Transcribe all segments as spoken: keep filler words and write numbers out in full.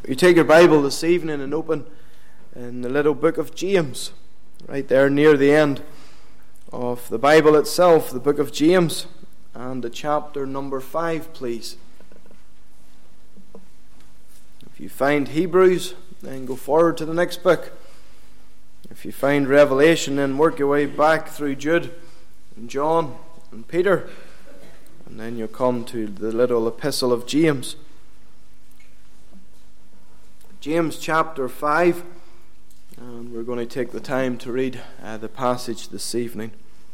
You take your Bible this evening and open in the little book of James, right there near the end of the Bible itself, the book of James, and the chapter number five, please. If you find Hebrews, then go forward to the next book. If you find Revelation, then work your way back through Jude and John and Peter, and then you'll come to the little epistle of James. James chapter five, and we're going to take the time to read uh, the passage this evening.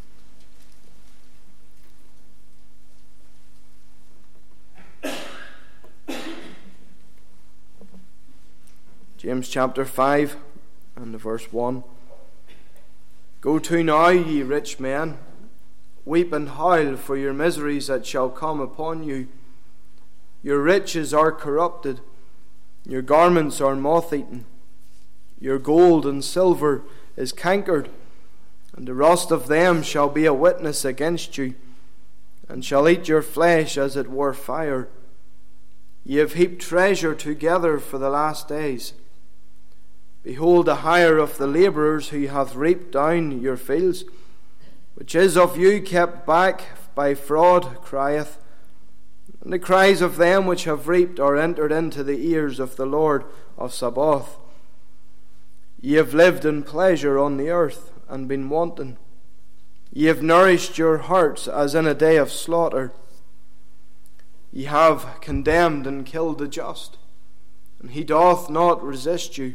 James chapter five and verse one. Go to now, ye rich men, weep and howl for your miseries that shall come upon you. Your riches are corrupted, your garments are moth-eaten, your gold and silver is cankered, and the rust of them shall be a witness against you, and shall eat your flesh as it were fire. Ye have heaped treasure together for the last days. Behold, the hire of the labourers who hath reaped down your fields, which is of you kept back by fraud, crieth. And the cries of them which have reaped are entered into the ears of the Lord of Sabaoth. Ye have lived in pleasure on the earth, and been wanton. Ye have nourished your hearts as in a day of slaughter. Ye have condemned and killed the just, and he doth not resist you.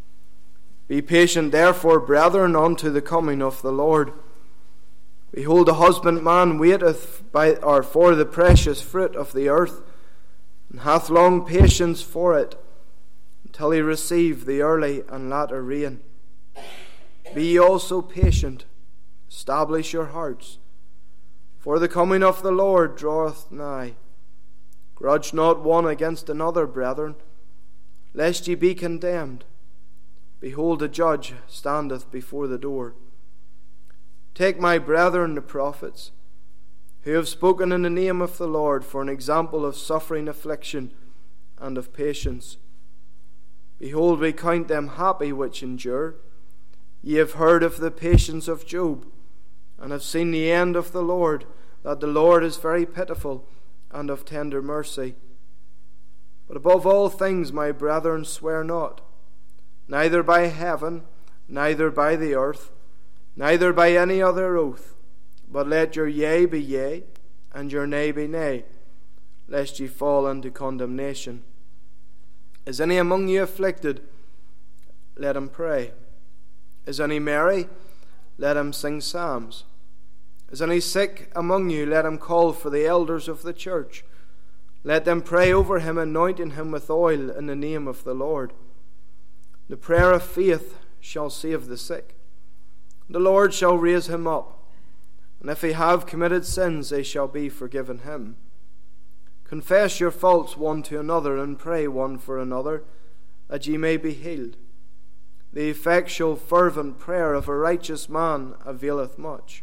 Be patient therefore, brethren, unto the coming of the Lord. Behold, the husbandman waiteth by or for the precious fruit of the earth, and hath long patience for it, until he receive the early and latter rain. Be ye also patient, establish your hearts, for the coming of the Lord draweth nigh. Grudge not one against another, brethren, lest ye be condemned. Behold, a judge standeth before the door. Take my brethren the prophets, who have spoken in the name of the Lord, for an example of suffering, affliction, and of patience. Behold, we count them happy which endure. Ye have heard of the patience of Job, and have seen the end of the Lord, that the Lord is very pitiful, and of tender mercy. But above all things, my brethren, swear not, neither by heaven, neither by the earth, neither by any other oath, but let your yea be yea, and your nay be nay, lest ye fall into condemnation. Is any among you afflicted? Let him pray. Is any merry? Let him sing psalms. Is any sick among you? Let him call for the elders of the church. Let them pray over him, anointing him with oil in the name of the Lord. The prayer of faith shall save the sick. The Lord shall raise him up, and if he have committed sins, they shall be forgiven him. Confess your faults one to another, and pray one for another, that ye may be healed. The effectual fervent prayer of a righteous man availeth much.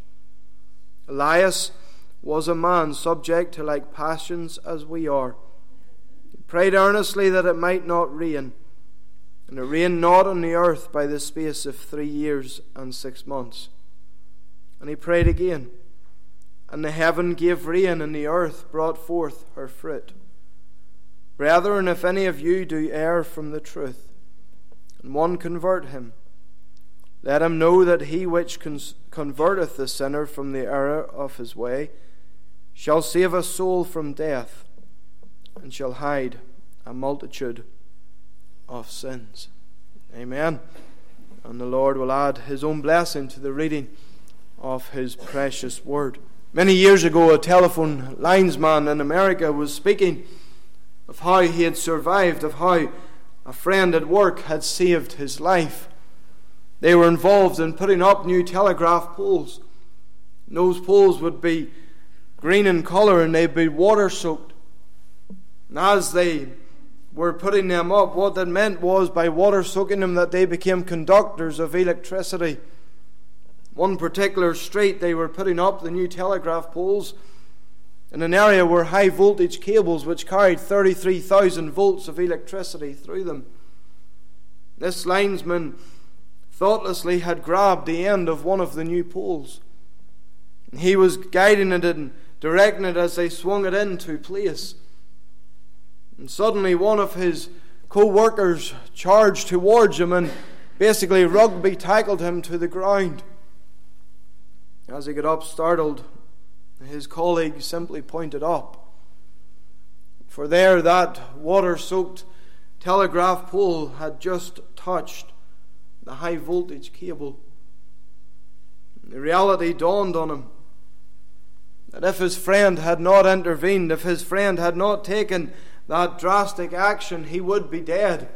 Elias was a man subject to like passions as we are. He prayed earnestly that it might not rain, and it rained not on the earth by the space of three years and six months. And he prayed again, and the heaven gave rain, and the earth brought forth her fruit. Brethren, if any of you do err from the truth, and one convert him, let him know that he which converteth the sinner from the error of his way shall save a soul from death, and shall hide a multitude of sins. Amen. And the Lord will add his own blessing to the reading of his precious word. Many years ago, a telephone linesman in America was speaking of how he had survived, of how a friend at work had saved his life. They were involved in putting up new telegraph poles. And those poles would be green in colour, and they'd be water soaked. And as they were putting them up, what that meant was, by water soaking them, that they became conductors of electricity. One particular street, they were putting up the new telegraph poles, in an area where high voltage cables which carried thirty-three thousand volts of electricity through them. This linesman thoughtlessly had grabbed the end of one of the new poles. He was guiding it and directing it as they swung it into place. And suddenly one of his co-workers charged towards him and basically rugby tackled him to the ground. As he got up startled, his colleague simply pointed up. For there that water-soaked telegraph pole had just touched the high voltage cable. The reality dawned on him that if his friend had not intervened, if his friend had not taken that drastic action, he would be dead.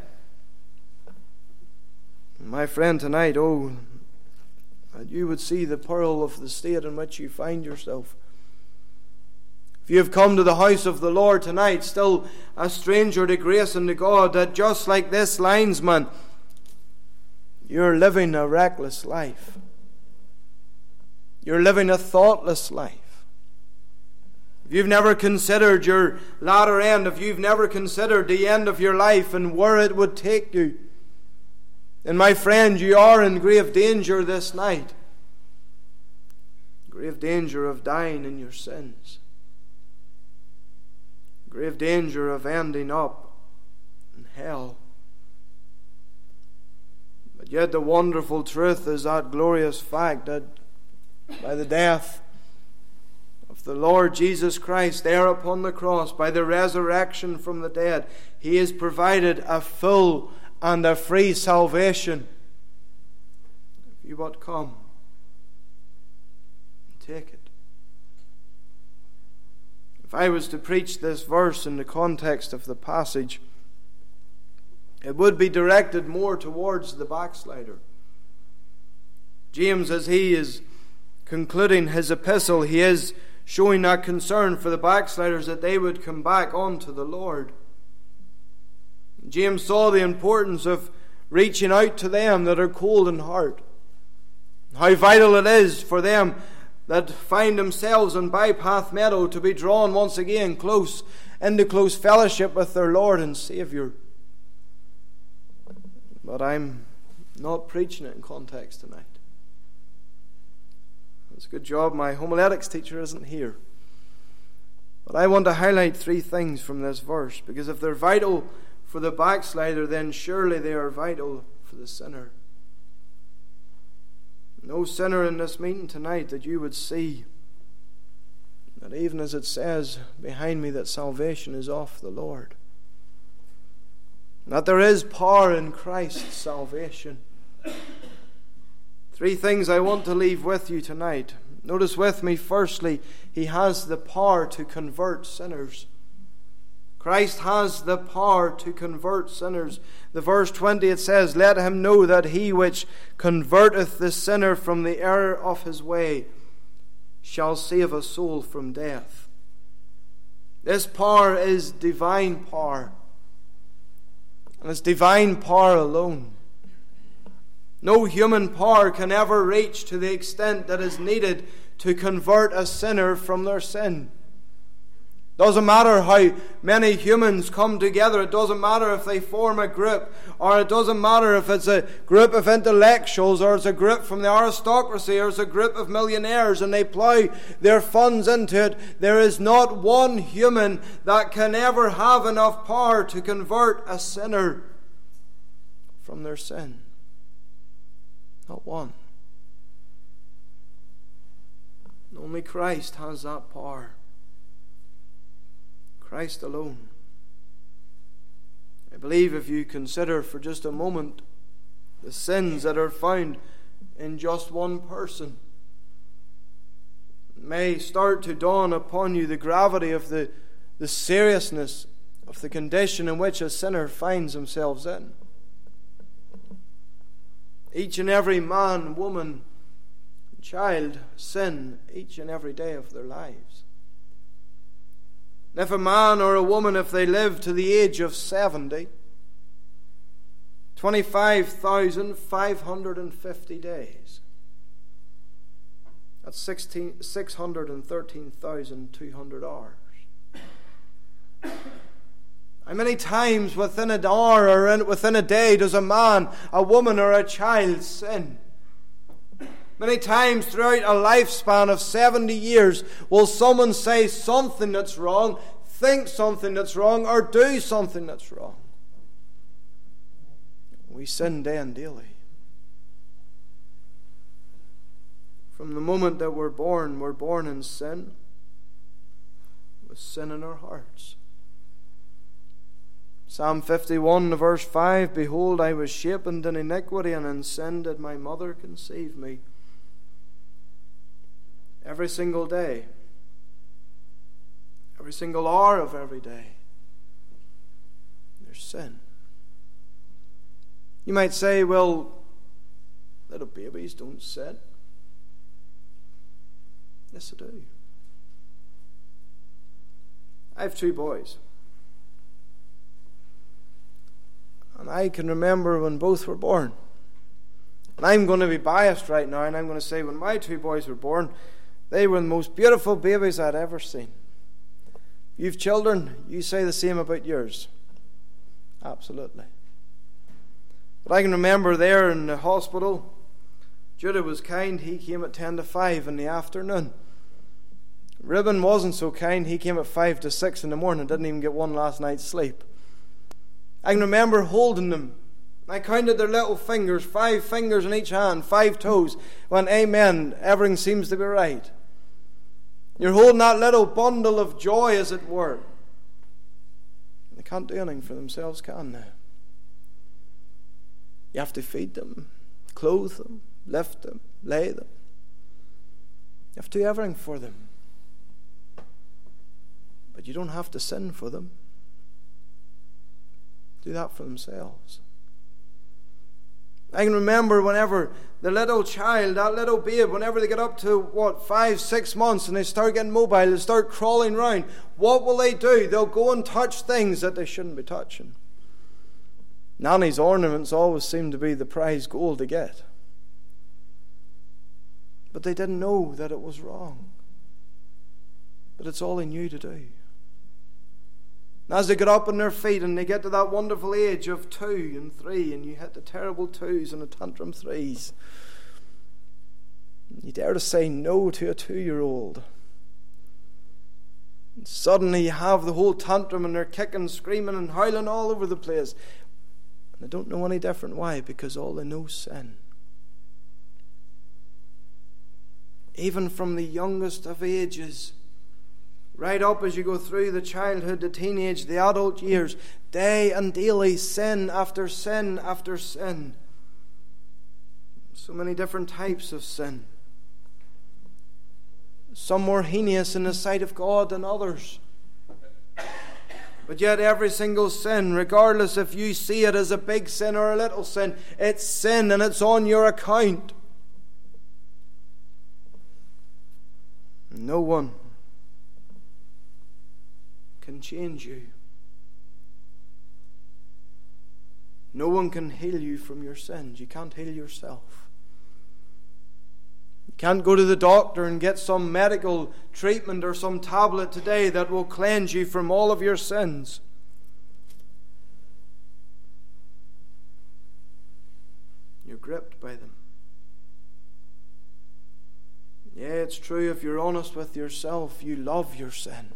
My friend, tonight, oh, that you would see the peril of the state in which you find yourself. If you have come to the house of the Lord tonight, still a stranger to grace and to God, that just like this linesman, you're living a reckless life. You're living a thoughtless life. If you've never considered your latter end, if you've never considered the end of your life and where it would take you, then my friend, you are in grave danger this night. Grave danger of dying in your sins. Grave danger of ending up in hell. But yet the wonderful truth is that glorious fact that by the death of the Lord Jesus Christ there upon the cross, by the resurrection from the dead, He has provided a full and a free salvation. If you but come and take it. If I was to preach this verse in the context of the passage, it would be directed more towards the backslider. James, as he is concluding his epistle, he is showing that concern for the backsliders, that they would come back unto the Lord. James saw the importance of reaching out to them that are cold in heart. How vital it is for them that find themselves in Bypath Meadow to be drawn once again close into close fellowship with their Lord and Saviour. But I'm not preaching it in context tonight. It's a good job my homiletics teacher isn't here. But I want to highlight three things from this verse, because if they're vital for the backslider, then surely they are vital for the sinner. No sinner in this meeting tonight that you would see that even as it says behind me that salvation is of the Lord. That there is power in Christ's salvation. Three things I want to leave with you tonight. Notice with me, firstly, He has the power to convert sinners. Christ has the power to convert sinners. The verse twenty, it says, "Let him know that he which converteth the sinner from the error of his way shall save a soul from death." This power is divine power. And it's divine power alone. No human power can ever reach to the extent that is needed to convert a sinner from their sin. Doesn't matter how many humans come together. It doesn't matter if they form a group, or it doesn't matter if it's a group of intellectuals, or it's a group from the aristocracy, or it's a group of millionaires, and they plough their funds into it. There is not one human that can ever have enough power to convert a sinner from their sin. Not one. Only Christ has that power. Christ alone. I believe if you consider for just a moment the sins that are found in just one person, it may start to dawn upon you the gravity of the, the seriousness of the condition in which a sinner finds themselves in. Each and every man, woman, child sin each and every day of their lives. If a man or a woman, if they live to the age of seventy, twenty-five thousand five hundred fifty days. That's six hundred thirteen thousand two hundred hours. How many times within an hour or in, within a day does a man, a woman, or a child sin? Many times throughout a lifespan of seventy years will someone say something that's wrong, think something that's wrong, or do something that's wrong. We sin day and daily. From the moment that we're born, we're born in sin, with sin in our hearts. Psalm fifty-one, verse five, Behold, I was shapen in iniquity, and in sin did my mother conceive me. Every single day, every single hour of every day, there's sin. You might say, well, little babies don't sin. Yes, they do. I have two boys. And I can remember when both were born. And I'm going to be biased right now, and I'm going to say when my two boys were born, they were the most beautiful babies I'd ever seen. If you've children, you say the same about yours. Absolutely. But I can remember there in the hospital, Judah was kind. He came at ten to five in the afternoon. Reuben wasn't so kind. He came at five to six in the morning. Didn't even get one last night's sleep. I can remember holding them. I counted their little fingers, five fingers in each hand, five toes. When amen, everything seems to be right. You're holding that little bundle of joy, as it were. They can't do anything for themselves, can they? You have to feed them, clothe them, lift them, lay them. You have to do everything for them. But you don't have to sin for them. Do that for themselves. I can remember whenever the little child, that little babe, whenever they get up to, what, five, six months and they start getting mobile, they start crawling around, what will they do? They'll go and touch things that they shouldn't be touching. Nanny's ornaments always seem to be the prize goal to get. But they didn't know that it was wrong. But it's all they knew to do. And as they get up on their feet and they get to that wonderful age of two and three, and you hit the terrible twos and the tantrum threes, you dare to say no to a two-year-old. And suddenly you have the whole tantrum and they're kicking, screaming and howling all over the place. And they don't know any different. Why? Because all they know is sin. Even from the youngest of ages, right up as you go through the childhood, the teenage, the adult years, day and daily, sin after sin after sin. So many different types of sin. Some more heinous in the sight of God than others. But yet every single sin, regardless if you see it as a big sin or a little sin, it's sin and it's on your account. No one can change you. No one can heal you from your sins. You can't heal yourself. You can't go to the doctor and get some medical treatment or some tablet today that will cleanse you from all of your sins. You're gripped by them. Yeah, it's true, if you're honest with yourself, you love your sin.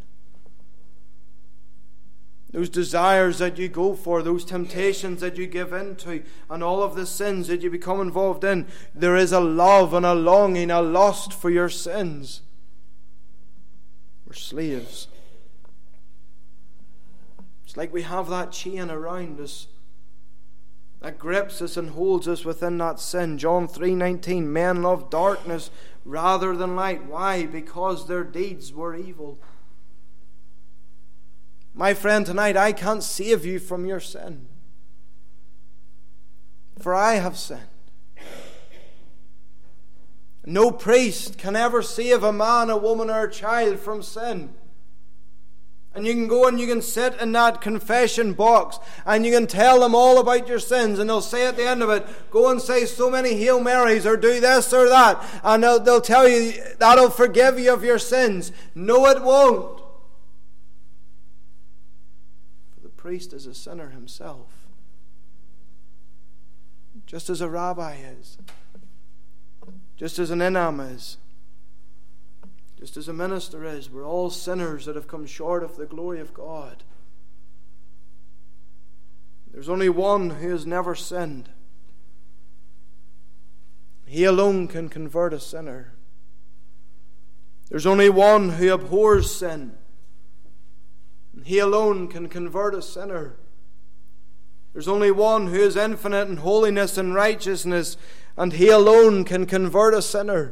Those desires that you go for, those temptations that you give into, and all of the sins that you become involved in, there is a love and a longing, a lust for your sins. We're slaves. It's like we have that chain around us that grips us and holds us within that sin. John three nineteen, men love darkness rather than light. Why? Because their deeds were evil. My friend, tonight I can't save you from your sin, for I have sinned. No priest can ever save a man, a woman, or a child from sin. And you can go and you can sit in that confession box and you can tell them all about your sins, and they'll say at the end of it, go and say so many Hail Marys or do this or that, and they'll, they'll tell you that'll forgive you of your sins. No, it won't. For the priest is a sinner himself, just as a rabbi is, just as an imam is, just as a minister is. We're all sinners that have come short of the glory of God. There's only one who has never sinned. He alone can convert a sinner. There's only one who abhors sin. He alone can convert a sinner. There's only one who is infinite in holiness and righteousness, and He alone can convert a sinner.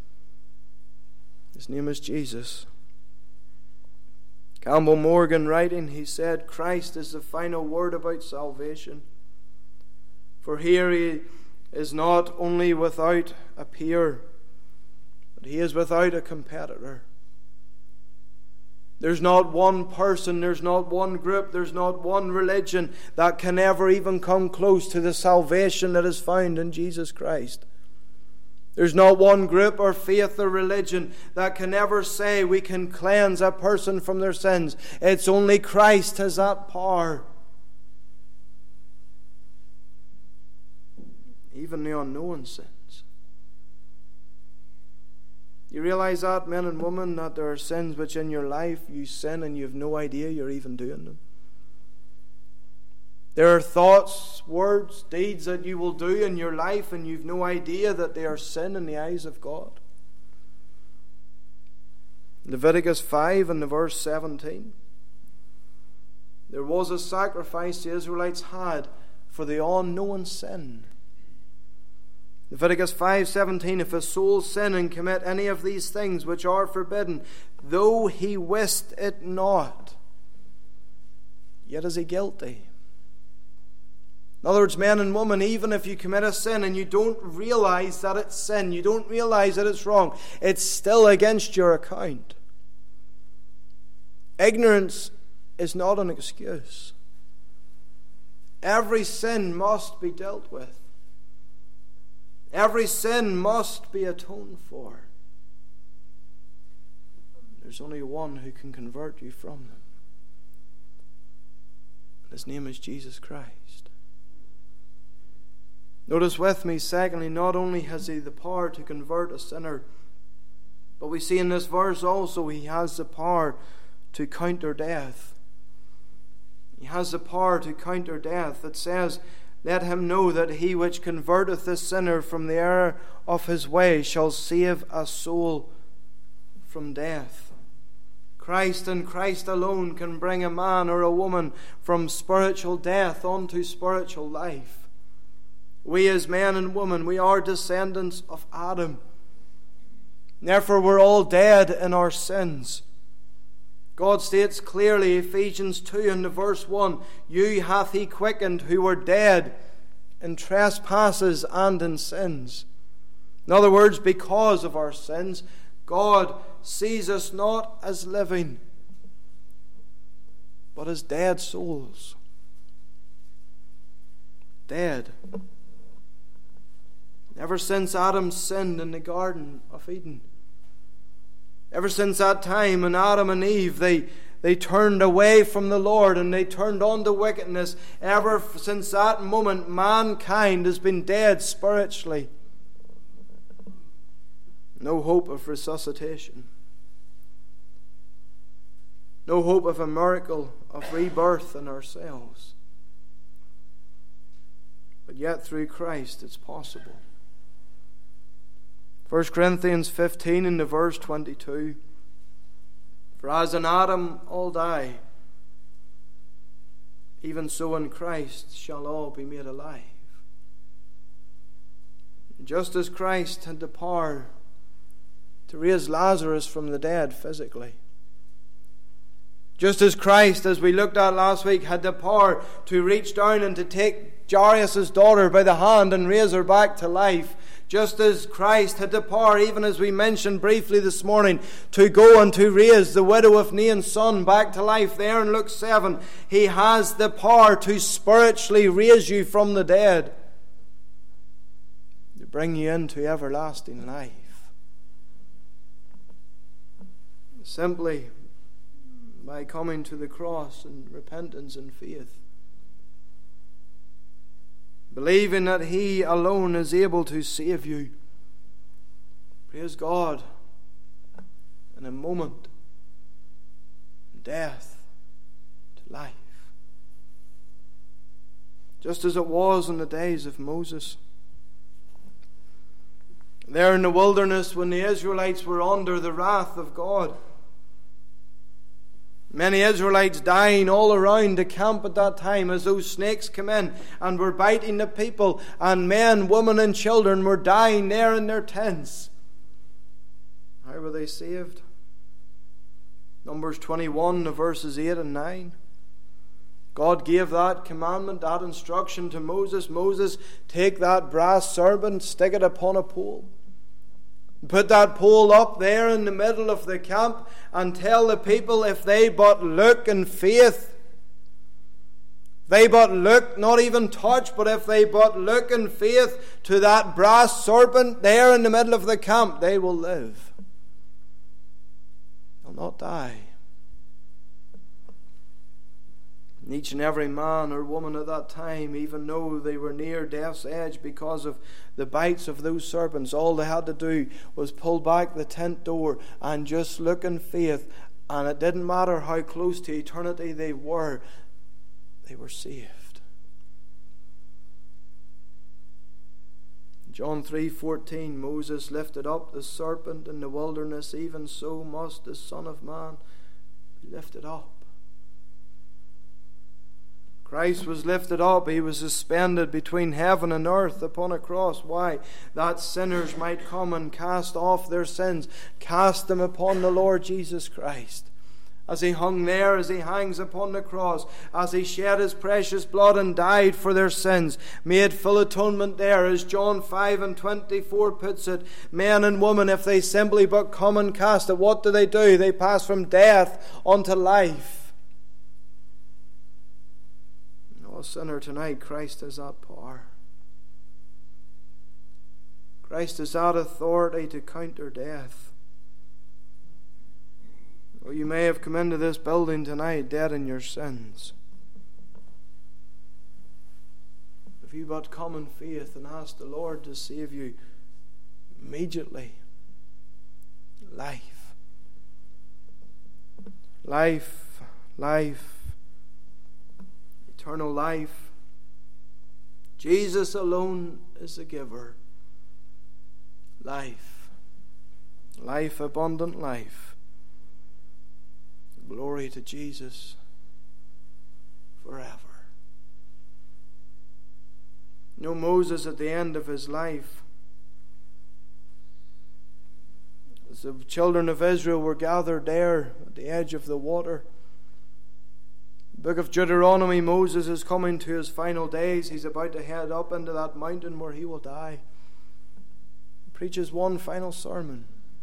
His name is Jesus. Campbell Morgan, writing, he said, Christ is the final word about salvation. For here He is not only without a peer, but He is without a competitor. There's not one person, there's not one group, there's not one religion that can ever even come close to the salvation that is found in Jesus Christ. There's not one group or faith or religion that can ever say we can cleanse a person from their sins. It's only Christ has that power. Even the unknown sins. You realize that, men and women, that there are sins which in your life you sin and you have no idea you're even doing them. There are thoughts, words, deeds that you will do in your life and you've no idea that they are sin in the eyes of God. Leviticus five and the verse seventeen. There was a sacrifice the Israelites had for the unknown sin. Leviticus five seventeen, if a soul sin and commit any of these things which are forbidden, though he wist it not, yet is he guilty. In other words, men and women, even if you commit a sin and you don't realize that it's sin, you don't realize that it's wrong, it's still against your account. Ignorance is not an excuse. Every sin must be dealt with. Every sin must be atoned for. There's only one who can convert you from them. His name is Jesus Christ. Notice with me, secondly, not only has He the power to convert a sinner, but we see in this verse also He has the power to counter death. He has the power to counter death. It says, let him know that he which converteth the sinner from the error of his way shall save a soul from death. Christ and Christ alone can bring a man or a woman from spiritual death onto spiritual life. We as men and women, we are descendants of Adam. Therefore we're all dead in our sins. God states clearly, Ephesians two and the verse one, you hath He quickened who were dead in trespasses and in sins. In other words, because of our sins, God sees us not as living, but as dead souls. Dead. Ever since Adam sinned in the Garden of Eden, ever since that time when Adam and Eve, they, they turned away from the Lord and they turned on to wickedness, ever since that moment, mankind has been dead spiritually. No hope of resuscitation. No hope of a miracle of rebirth in ourselves. But yet through Christ it's possible. First Corinthians fifteen and the verse twenty-two. For as in Adam all die, even so in Christ shall all be made alive. Just as Christ had the power to raise Lazarus from the dead physically, just as Christ, as we looked at last week, had the power to reach down and to take Jairus' daughter by the hand and raise her back to life, Just as Christ had the power, even as we mentioned briefly this morning, to go and to raise the widow of Nain's son back to life there in Luke seven, He has the power to spiritually raise you from the dead, to bring you into everlasting life. Simply by coming to the cross in repentance and faith, believing that He alone is able to save you. Praise God. In a moment, death to life. Just as it was in the days of Moses. There in the wilderness, when the Israelites were under the wrath of God, many Israelites dying all around the camp at that time as those snakes came in and were biting the people, and men, women and children were dying there in their tents. How were they saved? Numbers twenty-one, the verses eight and nine. God gave that commandment, that instruction to Moses. Moses, take that brass serpent, stick it upon a pole. Put that pole up there in the middle of the camp and tell the people, if they but look in faith, they but look, not even touch, but if they but look in faith to that brass serpent there in the middle of the camp, they will live. They'll not die. And each and every man or woman at that time, even though they were near death's edge because of the bites of those serpents, all they had to do was pull back the tent door and just look in faith. And it didn't matter how close to eternity they were, they were saved. John three fourteen, Moses lifted up the serpent in the wilderness, even so must the Son of Man be lifted up. Christ was lifted up. He was suspended between heaven and earth upon a cross. Why? That sinners might come and cast off their sins, cast them upon the Lord Jesus Christ. As He hung there, as He hangs upon the cross, as He shed His precious blood and died for their sins, made full atonement there, as John five and twenty-four puts it, men and women, if they simply but come and cast it, what do they do? They pass from death unto life. Oh, sinner, tonight Christ has that power. Christ has that authority to counter death. Or you may have come into this building tonight dead in your sins. If you but come in faith and ask the Lord to save you, immediately, life. Life, life. Eternal life. Jesus alone is the giver. Life. Life, abundant life. Glory to Jesus forever. You know, Moses at the end of his life, as the children of Israel were gathered there at the edge of the water, the book of Deuteronomy, Moses is coming to his final days. He's about to head up into that mountain where he will die. He preaches one final sermon.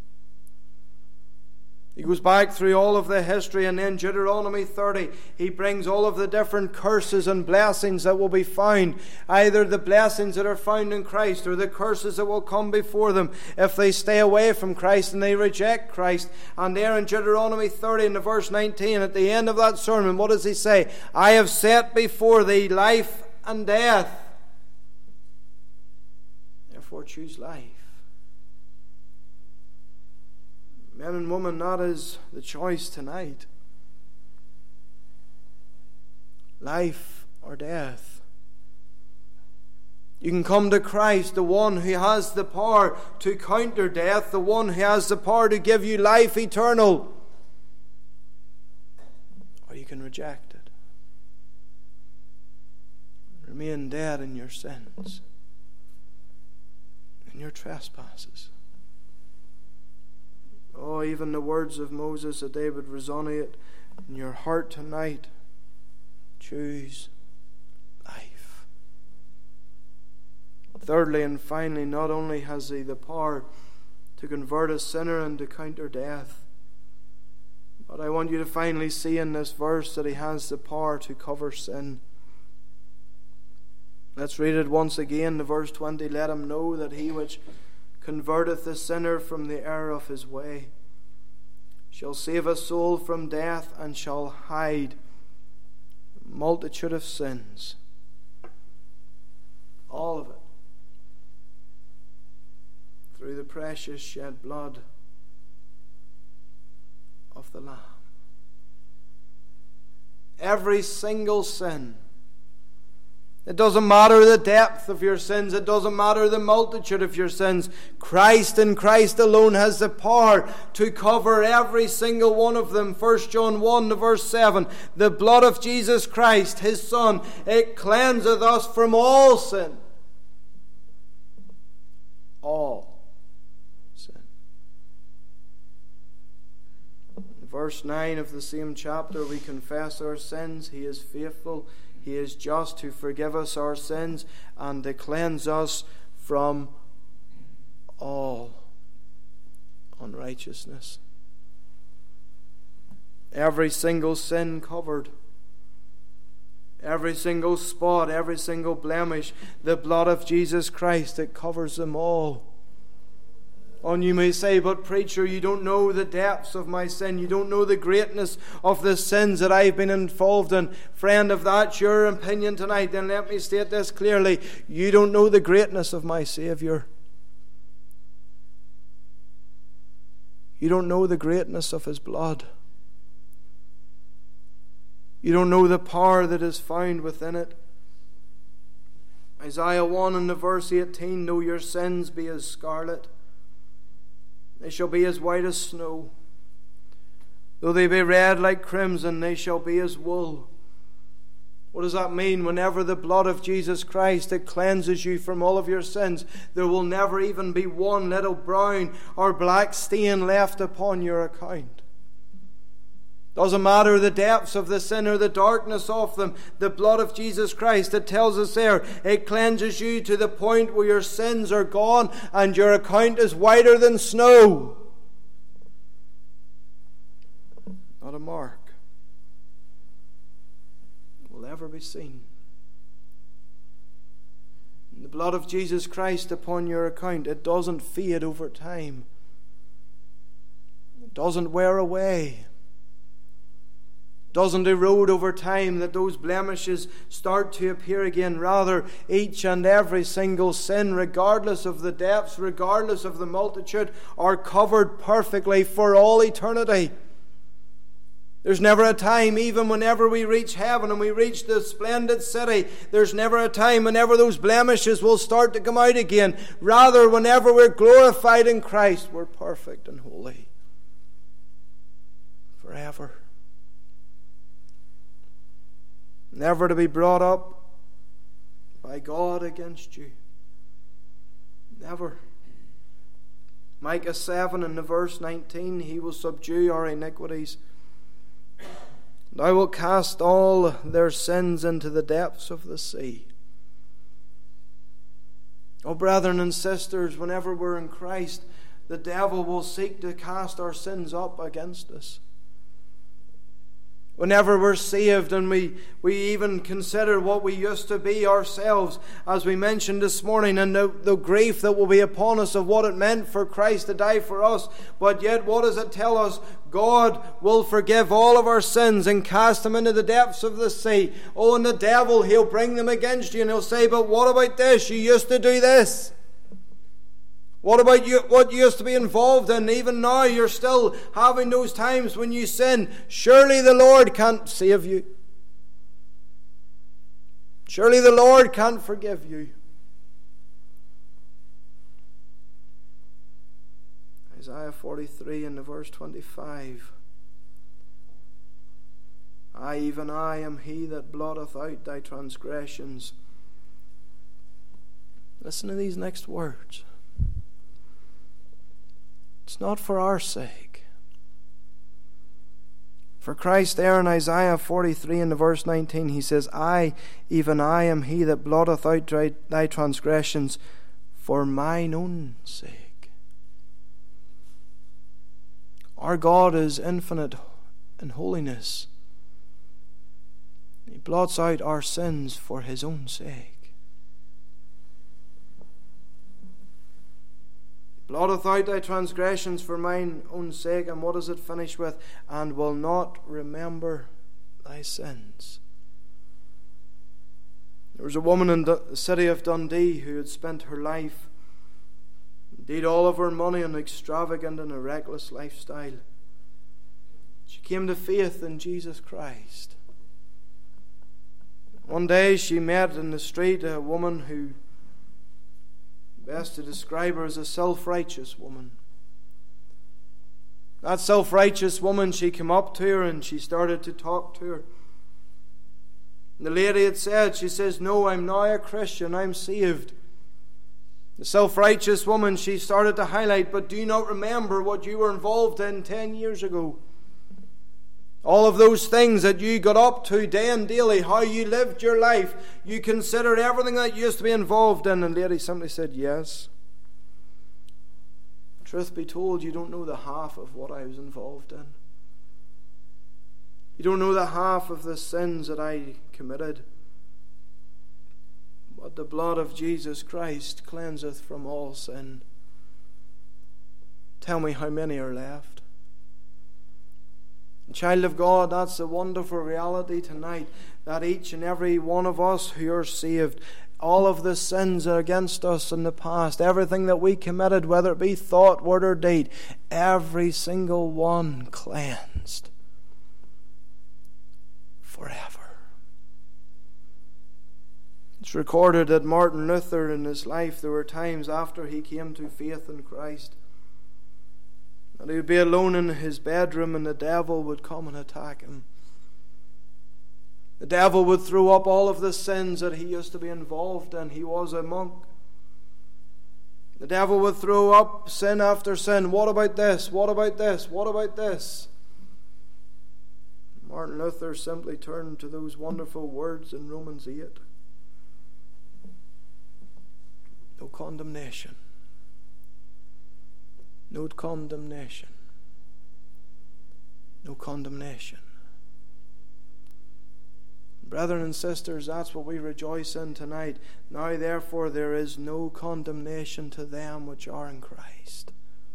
He goes back through all of the history, and in Deuteronomy thirty, he brings all of the different curses and blessings that will be found. Either the blessings that are found in Christ, or the curses that will come before them if they stay away from Christ and they reject Christ. And there in Deuteronomy thirty, in the verse nineteen, at the end of that sermon, what does he say? I have set before thee life and death. Therefore choose life. Men and women, that is the choice tonight. Life or death. You can come to Christ, the one who has the power to counter death, the one who has the power to give you life eternal. Or you can reject it. Remain dead in your sins, in your trespasses. Oh, even the words of Moses, that they would resonate in your heart tonight. Choose life. Thirdly and finally, not only has he the power to convert a sinner and to counter death, but I want you to finally see in this verse that he has the power to cover sin. Let's read it once again, the verse twenty. Let him know that he which converteth the sinner from the error of his way shall save a soul from death, and shall hide a multitude of sins. All of it through the precious shed blood of the Lamb. Every single sin. It doesn't matter the depth of your sins. It doesn't matter the multitude of your sins. Christ and Christ alone has the power to cover every single one of them. First John one, verse seven. The blood of Jesus Christ, his Son, it cleanseth us from all sin. All sin. In verse nine of the same chapter, we confess our sins. He is faithful. He is just to forgive us our sins and to cleanse us from all unrighteousness. Every single sin covered. Every single spot, every single blemish. The blood of Jesus Christ, it covers them all. And you may say, but preacher, you don't know the depths of my sin. You don't know the greatness of the sins that I've been involved in. Friend, if that's your opinion tonight, then let me state this clearly. You don't know the greatness of my Saviour. You don't know the greatness of his blood. You don't know the power that is found within it. Isaiah one and the verse eighteen, though your sins be as scarlet, they shall be as white as snow. Though they be red like crimson, they shall be as wool. What does that mean? Whenever the blood of Jesus Christ, it cleanses you from all of your sins, there will never even be one little brown or black stain left upon your account. Doesn't matter the depths of the sin or the darkness of them. The blood of Jesus Christ, it tells us there, it cleanses you to the point where your sins are gone and your account is whiter than snow. Not a mark will ever be seen. The blood of Jesus Christ upon your account, it doesn't fade over time. It doesn't wear away. Doesn't erode over time, that those blemishes start to appear again. Rather, each and every single sin, regardless of the depths, regardless of the multitude, are covered perfectly for all eternity. There's never a time, even whenever we reach heaven and we reach the splendid city, there's never a time whenever those blemishes will start to come out again. Rather, whenever we're glorified in Christ, we're perfect and holy forever. Never to be brought up by God against you. Never. Micah seven and the verse nineteen, he will subdue our iniquities. Thou wilt cast all their sins into the depths of the sea. Oh, brethren and sisters, whenever we're in Christ, the devil will seek to cast our sins up against us. Whenever we're saved and we, we even consider what we used to be ourselves, as we mentioned this morning, and the, the grief that will be upon us of what it meant for Christ to die for us. But yet, what does it tell us? God will forgive all of our sins and cast them into the depths of the sea. Oh, and the devil, he'll bring them against you and he'll say, but what about this? You used to do this. What about you, what you used to be involved in? Even now you're still having those times when you sin. Surely the Lord can't save you. Surely the Lord can't forgive you. Isaiah forty-three and the verse twenty-five. I, even I, am he that blotteth out thy transgressions. Listen to these next words. It's not for our sake. For Christ there in Isaiah forty-three in the verse nineteen, he says, I, even I, am he that blotteth out thy transgressions for mine own sake. Our God is infinite in holiness. He blots out our sins for his own sake. Blotteth out thy transgressions for mine own sake. And what does it finish with? And will not remember thy sins. There was a woman in the city of Dundee who had spent her life, indeed all of her money, on an extravagant and a reckless lifestyle. She came to faith in Jesus Christ. One day she met in the street a woman who, best to describe her as a self-righteous woman. That self-righteous woman, she came up to her and she started to talk to her. And the lady had said, she says, no, I'm now a Christian, I'm saved. The self-righteous woman, she started to highlight, but do you not remember what you were involved in ten years ago? All of those things that you got up to day and daily, how you lived your life, you considered everything that you used to be involved in. And the lady simply said, yes. Truth be told, you don't know the half of what I was involved in. You don't know the half of the sins that I committed. But the blood of Jesus Christ cleanseth from all sin. Tell me how many are left. Child of God, that's the wonderful reality tonight, that each and every one of us who are saved, all of the sins against us in the past, everything that we committed, whether it be thought, word or deed, every single one cleansed forever. It's recorded that Martin Luther in his life, there were times after he came to faith in Christ, and he would be alone in his bedroom and the devil would come and attack him. The devil would throw up all of the sins that he used to be involved in. He was a monk. The devil would throw up sin after sin. What about this? What about this? What about this? Martin Luther simply turned to those wonderful words in Romans eight. No condemnation. No condemnation. No condemnation. Brethren and sisters, that's what we rejoice in tonight. Now therefore there is no condemnation to them which are in Christ.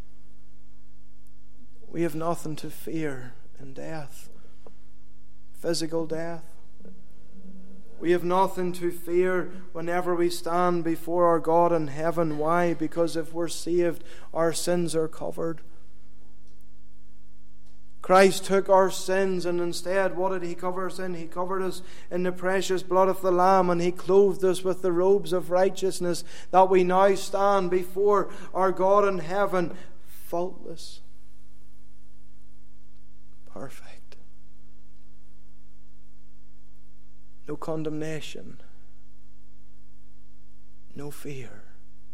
We have nothing to fear in death, physical death. We have nothing to fear whenever we stand before our God in heaven. Why? Because if we're saved, our sins are covered. Christ took our sins, and instead, what did he cover us in? He covered us in the precious blood of the Lamb, and he clothed us with the robes of righteousness, that we now stand before our God in heaven, faultless, perfect. No condemnation, no fear.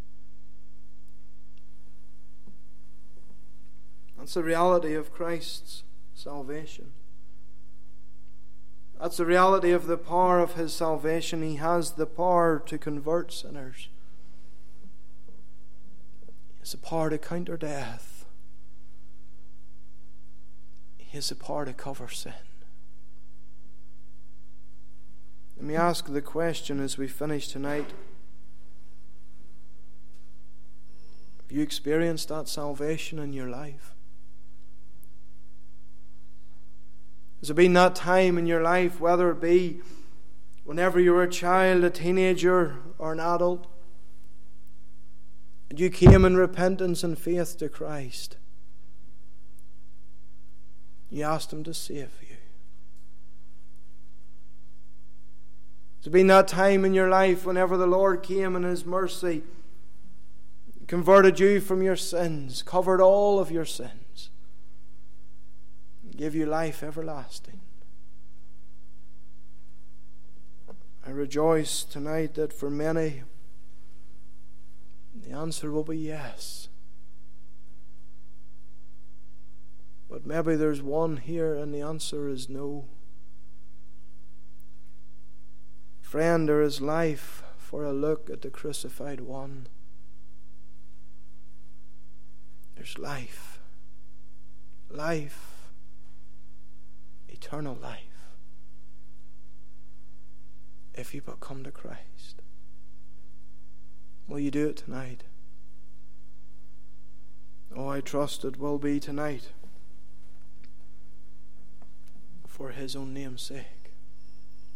That's the reality of Christ's salvation. That's the reality of the power of his salvation. He has the power to convert sinners. He has the power to counter death. He has the power to cover sin. Let me ask the question as we finish tonight. Have you experienced that salvation in your life? Has there been that time in your life, whether it be whenever you were a child, a teenager, or an adult, and you came in repentance and faith to Christ? You asked him to save you. Has there been that time in your life whenever the Lord came in his mercy, converted you from your sins, covered all of your sins, and gave you life everlasting? I rejoice tonight that for many, the answer will be yes. But maybe there's one here and the answer is no. Friend, there is life for a look at the crucified one. There's life. Life. Eternal life. If you but come to Christ. Will you do it tonight? Oh, I trust it will be tonight. For His own name's sake.